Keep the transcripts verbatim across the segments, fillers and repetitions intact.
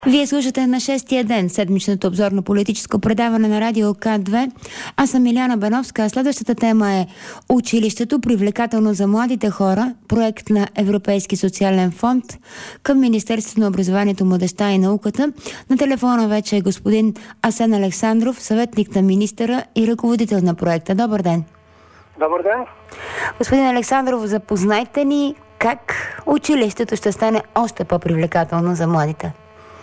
Вие слушате на шестия ден седмичното обзорно политическо предаване на Радио К две. Аз съм Миляна Бановска. Следващата тема е училището, привлекателно за младите хора, проект на Европейски социален фонд към Министерството на образованието, младежта и науката. На телефона вече е господин Асен Александров, съветник на министъра и ръководител на проекта. Добър ден! Добър ден! Господин Александров, запознайте ни как училището ще стане още по-привлекателно за младите.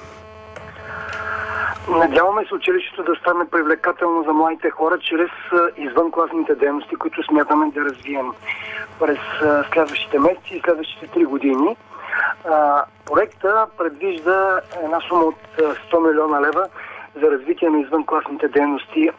Надяваме се училището да стане привлекателно за младите хора чрез извънкласните дейности, които смятаме да развием през следващите месеци и следващите три години. Проекта предвижда една сума от сто милиона лева за развитие на извънкласните дейности.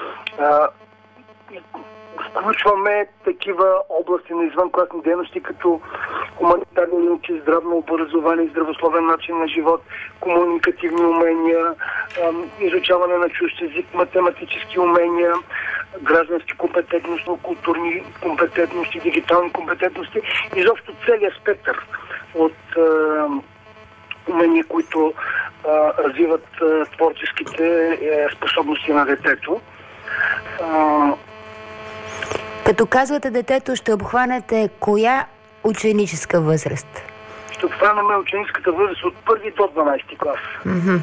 Включваме такива области на извънкласни дейности, като хуманитарни науки, здравно образование, здравословен начин на живот, комуникативни умения, изучаване на чужд език, математически умения, граждански компетентности, културни компетентности, дигитални компетентности, изобщо целият спектър от умения, които а, развиват а, творческите е, способности на детето. А, Като казвате детето, ще обхванете коя ученическа възраст? Ще обхванем ученическата възраст от първи до дванадесети клас. Mm-hmm.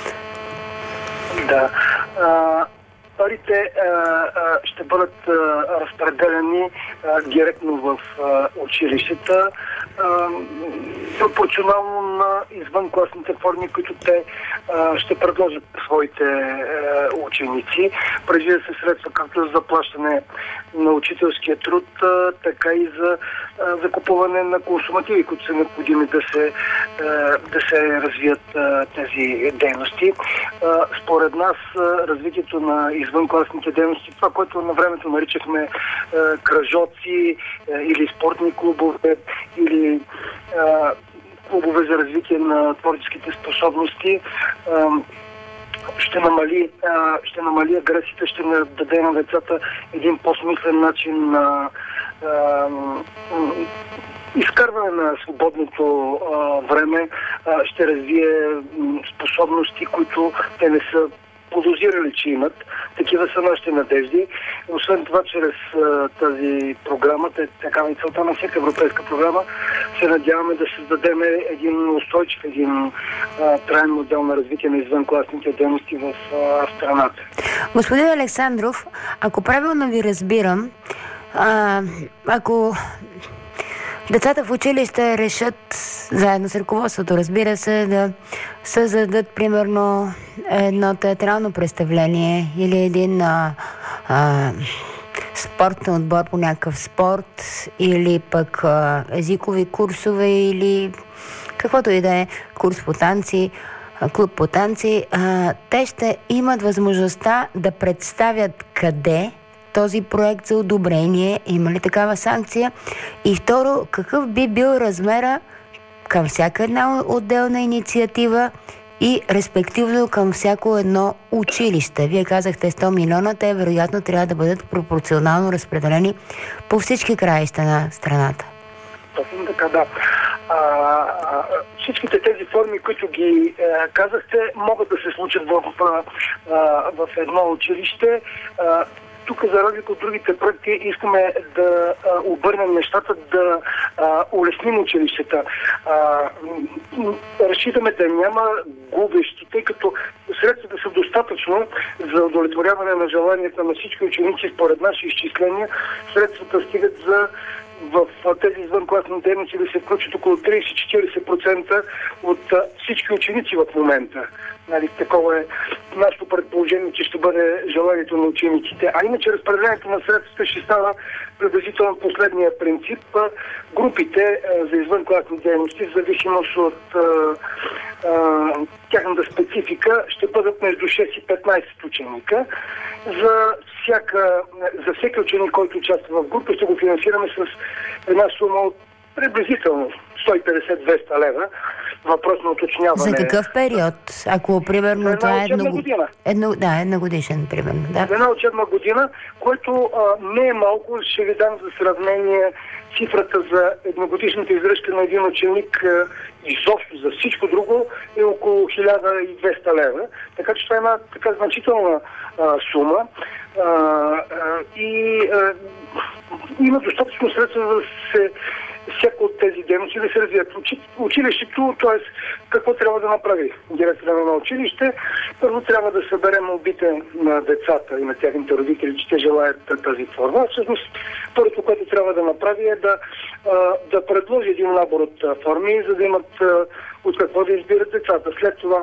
Да. А, парите а, а, ще бъдат а, разпределени а, директно в а, училищата, а, пропорционално на извънкласните форми, които те а, ще предложат своите а, ученици. Предвижда се средства както за заплащане на учителския труд, а, така и за а, закупуване на консумативи, които са необходими да се, а, да се развият а, тези дейности. А, според нас а, развитието на извънкласните дейности, това, което на времето наричахме е, кръжоци е, или спортни клубове, или е, клубове за развитие на творческите способности, е, ще намали, е, ще намали агресията, ще даде на децата един по-смислен начин на е, изкарване на свободното а, време, а, ще развие м, способности, които те не са подозирали, че имат. Такива са нашите надежди. Освен това, чрез а, тази програма, такава и целта на всяка европейска програма, се надяваме да създадем един устойчив, един а, траен модел на развитие на извънкласните дейности в а, страната. Господин Александров, ако правилно ви разбирам, а, ако децата в училище решат, заедно с ръководството, разбира се, да създадат, примерно, едно театрално представление или един а, а, спортен отбор по някакъв спорт, или пък а, езикови курсове, или каквото и да е, курс по танци, клуб по танци, а, те ще имат възможността да представят къде този проект за одобрение, има ли такава санкция? И второ, какъв би бил размера към всяка една отделна инициатива и респективно към всяко едно училище? Вие казахте сто милиона, те вероятно трябва да бъдат пропорционално разпределени по всички краища на страната. Точно така, да. А, а, всичките тези форми, които ги а, казахте, могат да се случат в, а, в едно училище. А, Тук, за разлика от другите проекти, искаме да а, обърнем нещата, да а, улесним училищата. А, разчитаме да няма губещо, тъй като средствата са достатъчно за удовлетворяване на желанията на всички ученици. Според наши изчисления, средствата стигат за в тези извънкласни дейности да се включат около тридесет до четиридесет процента от а, всички ученици в момента. Нали, такова е нашето предположение, че ще бъде желанието на учениците. А иначе разпределението на средствата ще става приблизително последния принцип. Групите а, за извънкласни дейности, в зависимост от а, а, тяхната специфика, ще бъдат между шест и петнадесет ученика. За, всяка, за всеки ученик, който участва в група, ще го финансираме с една сума от приблизително сто и петдесет до двеста лева. въпрос на уточняване. За какъв период? Ако, примерно, за това е едно... година. Едно, да, една годишен, примерно. Да. За една учебна година, което а, не е малко. Ще ви дам за сравнение цифрата за едногодишната издръжка на един ученик а, изобщо за всичко друго е около хиляда и двеста лева. Така че това е една така значителна а, сума. А, а, и а, има достатъчно средства да се всяко от тези дейности да се развият. Училището, т.е. какво трябва да направи директора на училище? Първо трябва да събере молбите на децата и на тяхните родители, че те желаят тази форма. Всъщност, първото, което трябва да направи е да, да предложи един набор от форми, за да имат от какво да избират децата. След това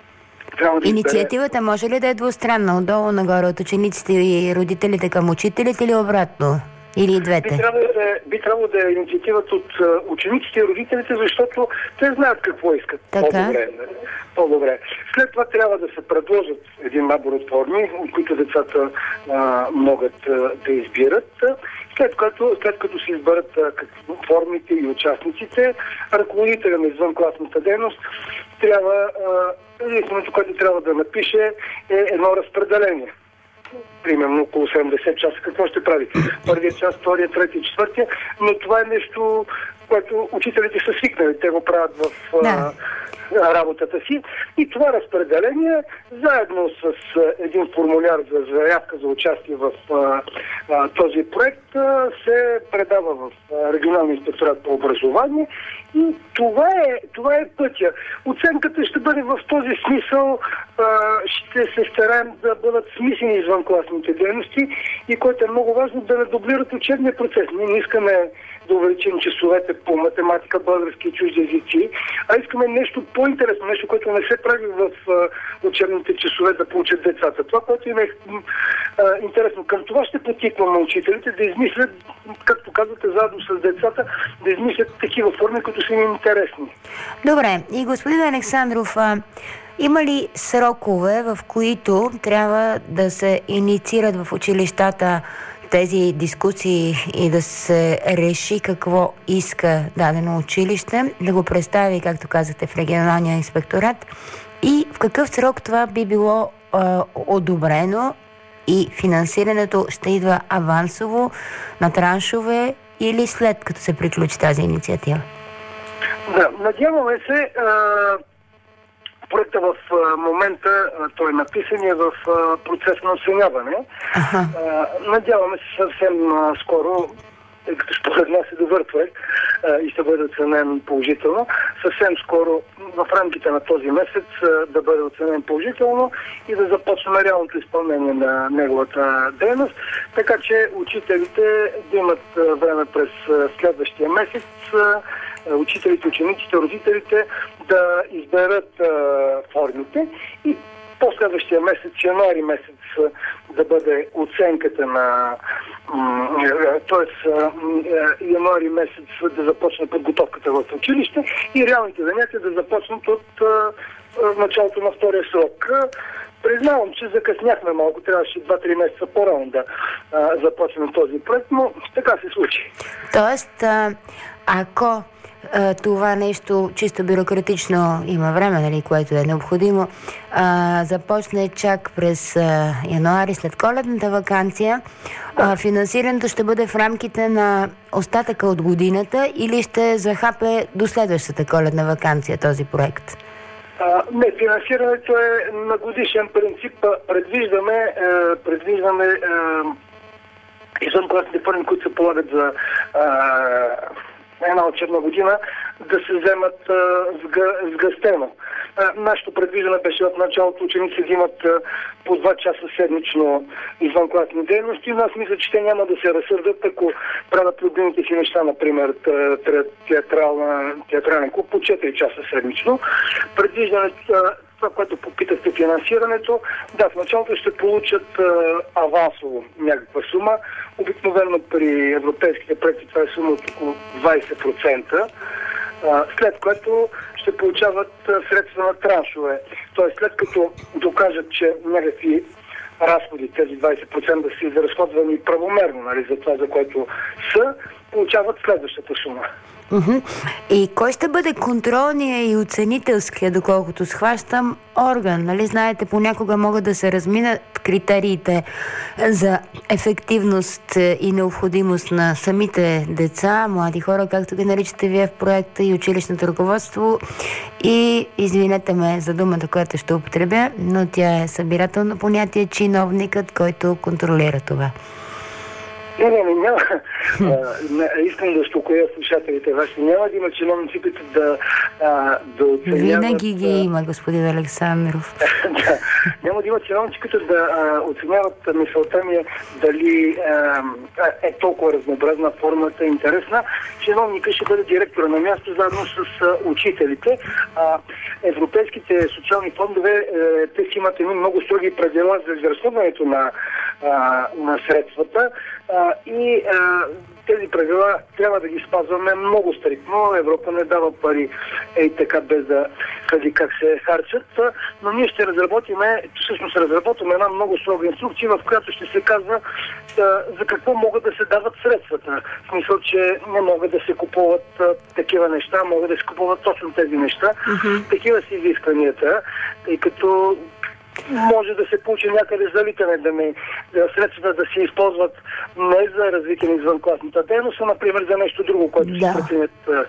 да инициативата може ли да е двустранна, отдолу нагоре, от учениците и родителите към учителите или обратно? Или двете? Би трябвало да, би трябвало да е инициативата от uh, учениците и родителите, защото те знаят какво искат. По-добре, по-добре. След това трябва да се предложат един набор от форми, от които децата uh, могат uh, да избират. След като, след като се изберат uh, формите и участниците, ръководителя на извънкласната дейност трябва, uh, единственото, което трябва да напише е едно разпределение. Примерно около седемдесет часа. Какво ще прави? Първият час, втория, третия, четвъртия. Но това е нещо, което учителите са свикнали. Те го правят в да. а, работата си. И това разпределение, заедно с а, един формуляр за заявка за участие в а, а, този проект, а, се предава в а, регионалния инспекторат по образование. И това е, това е пътя. Оценката ще бъде в този смисъл, а, ще се стараем да бъдат смислени извънкласните дейности и което е много важно, да не дублират учебния процес. Ние не искаме да увеличим часовете по математика, български и чужди езици, а искаме нещо по-интересно, нещо, което не се прави в а, учебните часове да получат децата. Това, което им е а, интересно. Към това ще потикваме учителите да измислят, както казвате, заедно с децата, да измислят такива форми, които са им интересни. Добре. И господин Александров, а, има ли срокове, в които трябва да се инициират в училищата тези дискусии и да се реши какво иска дадено училище, да го представи, както казахте, в регионалния инспекторат, и в какъв срок това би било а, одобрено и финансирането ще идва авансово на траншове или след като се приключи тази инициатива? Да, надяваме се. А... Проекта в а, момента, а, той е написан е в а, процес на оценяване. Ага. А, надяваме се съвсем а, скоро, тъй като според нас е добър проект а, и ще бъде оценен положително, съвсем скоро в рамките на този месец а, да бъде оценен положително и да започнем реалното изпълнение на неговата дейност, така че учителите да имат а, време през а, следващия месец, а, учителите, учениците, родителите да изберат а, формите и по-следващия месец, януари месец, да бъде оценката на т.е. януари месец да започне подготовката в училище и реалните занятия да започнат от а, началото на втория срок. Признавам, че закъсняхме малко, трябваше два-три месеца по-рано да а, започнем този проект, но така се случи. Тоест, а, ако това нещо чисто бюрократично има време, нали, което е необходимо, а, започне чак през а, януари, след коледната ваканция. А, финансирането ще бъде в рамките на остатъка от годината или ще захапе до следващата коледна ваканция този проект? А, не, финансирането е на годишен принцип. Предвиждаме, е, предвиждаме е, извънкласните форми, които се полагат за е, една учебна година, да се вземат а, сгъстено. Нашето предвиждане беше в началото ученици да имат а, по два часа седмично извънкласни дейности, но аз мисля, че те няма да се разсърдат, ако правят любимите си неща, например театрален клуб по четири часа седмично. Предвиждането, това, което попитахте, финансирането, да, в началото ще получат а, авансово някаква сума. Обикновено при европейските проекти това е сума от около двайсет процента, а, след което ще получават а, средства на траншове. Тоест, след като докажат, че някакви разходи, тези двайсет процента са изразходвани правомерно, нали, за това, за което са, получават следващата сума. Uh-huh. И кой ще бъде контролния и оценителския, доколкото схващам, орган? Нали знаете, понякога могат да се разминат критериите за ефективност и необходимост на самите деца, млади хора, както ги наричате вие в проекта, и училищното ръководство. И, извинете ме за думата, която ще употребя, но тя е събирателно понятие, чиновникът, който контролира това. Не, не, не, няма. А, искам да успокоя слушателите ваши. Няма да има чиновници, които да, а, да оценяват... Винаги ги има, господин Александров. Да, няма да има чиновници, които да а, оценяват мисълта ми дали а, е толкова разнообразна, формата интересна. Чиновника ще бъде директора на място, заедно с а, учителите. А, европейските социални фондове, е, те си имат едни много строги правила за изразходването на, а, на средствата. А, и а, тези правила трябва да ги спазваме много стриктно. Европа не дава пари ей така без да кажи как се харчат, но ние ще разработиме, всъщност разработваме една много строга инструкция, в която ще се казва а, за какво могат да се дават средствата. В смисъл, че не могат да се купуват а, такива неща, могат да се купуват точно тези неща. Uh-huh. Такива са изискванията, тъй като може да се получи някъде залитане, да не, средствата да се използват не за развитие на извънкласната дейност, а например за нещо друго, което да се преценят.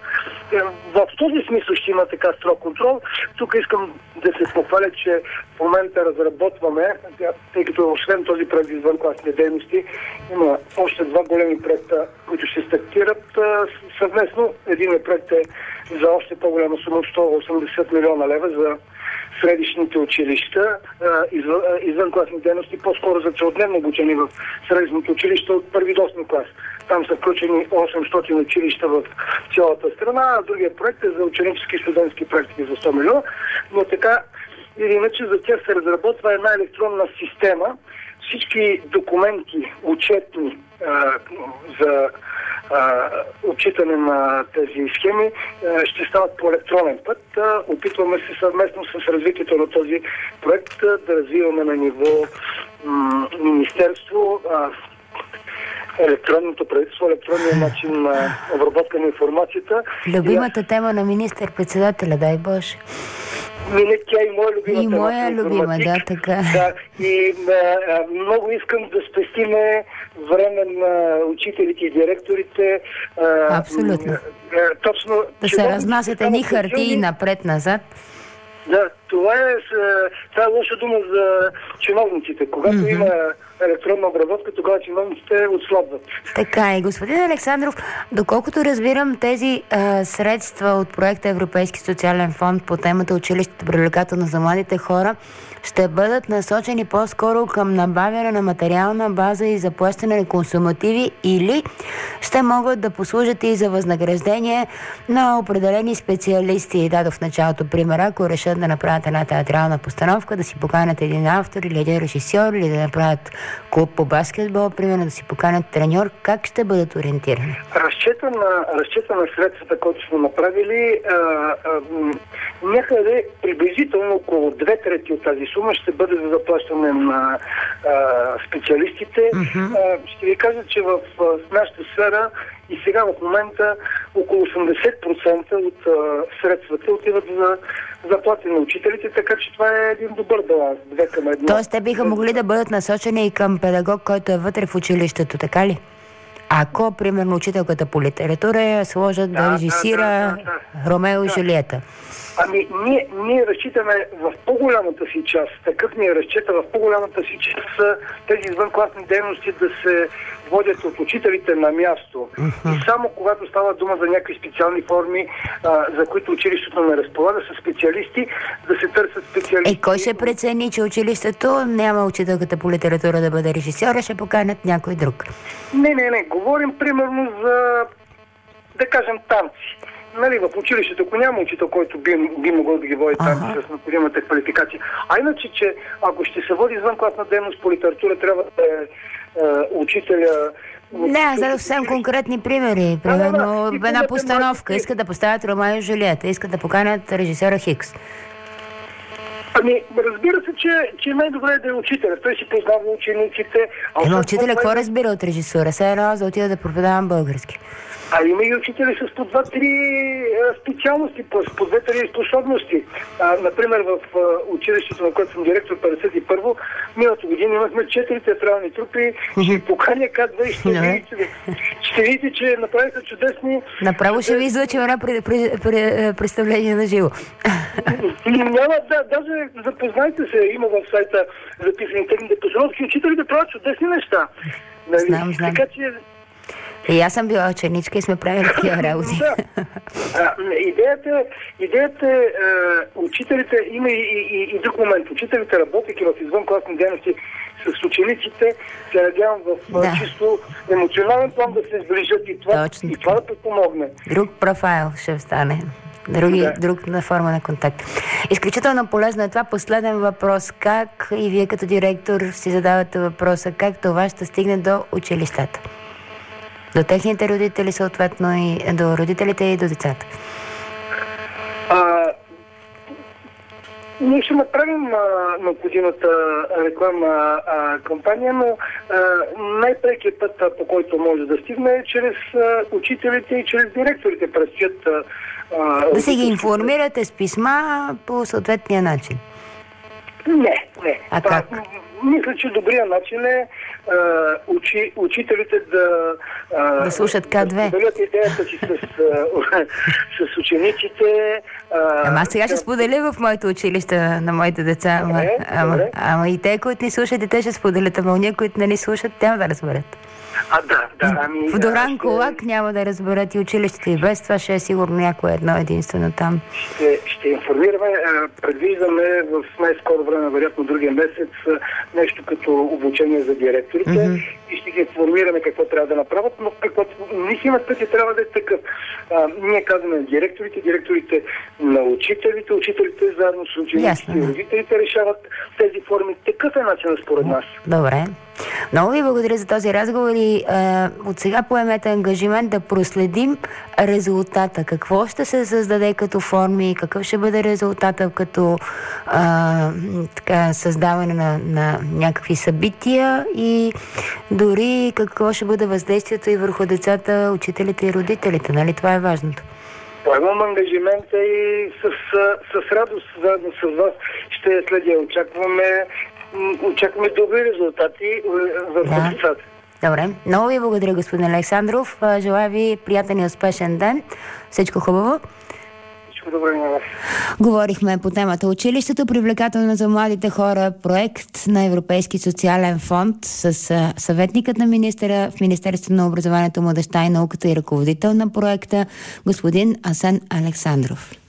В този смисъл ще има така строг контрол. Тук искам да се похваля, че в момента разработваме, тъй като освен този проект за извънкласни дейности, има още два големи проекта, които ще стартират съвместно. Един проект е за още по-голяма сума, сто и осемдесет милиона лева за средищните училища, извън, извънкласни дейности, по-скоро за целодневно обучение в средищните училища от първи до осми клас. Там са включени осемстотин училища в цялата страна, а другия проект е за ученически и студентски практики за сто милиона. Но така или иначе за тях се разработва една електронна система. Всички документи, отчетни а, за а, отчитане на тези схеми, а, ще стават по електронен път. А, опитваме се съвместно с развитието на този проект а, да развиваме на ниво м- министерство а, електронното правителство, електронния начин на обработка на информацията. Любимата и... тема на министър-председателя, дай Боже. Мине, тя и моя любима и тема. И моя любима, да, така. Да, и а, много искам да спестиме време на учителите и директорите. А, Абсолютно. А, а, точно, да се разнасят едни хартии напред-назад. Да, това е, това е лоша дума за чиновниците. Когато mm-hmm. има електронна обработка, тогава чиновниците отслабват. Така и господин Александров, доколкото разбирам, тези а, средства от проекта Европейски социален фонд по темата училището привлекателно за младите хора ще бъдат насочени по-скоро към набавяне на материална база и заплащане на консумативи, или ще могат да послужат и за възнаграждение на определени специалисти. Дадох в началото примера, ако решат да направят една театрална постановка, да си поканят един автор или един режисьор, или да направят клуб по баскетбол, примерно да си поканят треньор, как ще бъдат ориентирани? Разчета на, разчета на средствата, които сме направили, а, а, някъде приблизително около две трети от тази сума ще бъде за заплащане на а, специалистите. Mm-hmm. А, ще ви кажа, че в, в нашата сфера и сега в момента около осемдесет процента от а, средствата отиват за заплати на учителите, така че това е един добър баланс. Две към едно. Тоест те биха могли да бъдат насочени и към педагог, който е вътре в училището, така ли? Ако, примерно, учителката по литература я сложат да, да режисира да, да, да, Ромео да. и Жулиета. Ами, ние, ние разчитаме в по-голямата си част, такъв ни е разчета в по-голямата си част тези извънкласни дейности да се водят от учителите на място. Uh-huh. И само когато става дума за някакви специални форми, а, за които училището не разполага, са специалисти, да се търсят специалисти. Е, кой ще прецени, че училището няма учителката по литература да бъде режисьора, ще поканят някой друг? Не, не, не. Говорим примерно за, да кажем, танци. Нали, в училището, ако няма учител, който би, би могъл да ги води там ага. с необходимата квалификация. А иначе, че ако ще се води извънкласна дейност по литература, трябва да е, е учителя... Не, аз дадох съвсем конкретни примери. Примерно, да, да, да. една постановка. Искат да поставят Ромео и Жулиета, искат да поканят режисьора Хикс. Ами, разбира се, че, че най-добре е да е учителя. Той си познава учениците. Ема учителя какво е... разбира от режисура? Сега едно за отида да преподавам български. А има и учители с по два-три специалности, по две-три способности. А, например, в а, училището, на което съм директор петдесет и първо, миналата година имахме четири театрални трупи. Ще поканя К две и ще видите, ще видите, че направиха чудесни... Направо ще ви излъчим едно представление на живо. Няма, да, даже запознайте се, има в сайта записани техните постановки. Учителите правят чудесни неща. Знам, знам. Така че... И аз съм била ученичка и сме правили такива работи. Да. А, идеята, идеята е, учителите, има и, и, и друг момент. Учителите, работейки в извънкласни дейности с учениците, се надявам в да. чисто емоционален план да се сближат и това, и това да помогне. Друг профайл ще стане. Други, да. Друг на форма на контакт. Изключително полезно е това. Последен въпрос. Как и вие като директор си задавате въпроса, как това ще стигне до училищата? До техните родители, съответно, и до родителите и до децата? А, ние ще направим необходимата рекламна а, кампания, но най-прекият път, а, по който може да стигне, е чрез а, учителите и чрез директорите. Предстоят а, да се ги информирате с писма по съответния начин? Не, не. А това, как? Мисля, че добрия начин е а, учи, учителите да... А, да слушат К две. Да споделят идеята си с, а, с учениците. А, ама аз сега ще споделя в моето училище на моите деца. Ама, добре, ама, добре. ама и те, които ни слушат, и те ще споделят. Ама уния, които не ни слушат, няма да разберат. А, да, да. Ами, в Доран ще... Колак няма да разберат и училището, и без това ще е сигурно някое едно единствено там. Ще, ще информираме. Предвиждаме в най-скоро време, вероятно другия месец, нещо като обучение за директорите mm-hmm. и ще ги информираме какво трябва да направят, но каквото наистина пътя трябва да е такъв. А, ние казваме на директорите, директорите на учителите, учителите заедно с учениците и родителите решават тези форми. Такъв е начинът според нас. Добре. Много ви благодаря за този разговор и а, от сега поемете ангажимент да проследим резултата. Какво ще се създаде като форми, какъв ще бъде резултата като а, така, създаване на, на някакви събития и дори какво ще бъде въздействието и върху децата, учителите и родителите. Нали? Това е важното. Поемам ангажимента и с, с радост заедно с вас ще следя. Очакваме Очакваме добри резултати в да. децата. Добре. Много ви благодаря, господин Александров. Желая ви приятен и успешен ден. Всичко хубаво. Всичко добре на вас. Говорихме по темата училището, привлекателно за младите хора, проект на Европейски социален фонд с съветникът на министъра в Министерството на образованието, младежта и науката и ръководител на проекта, господин Асен Александров.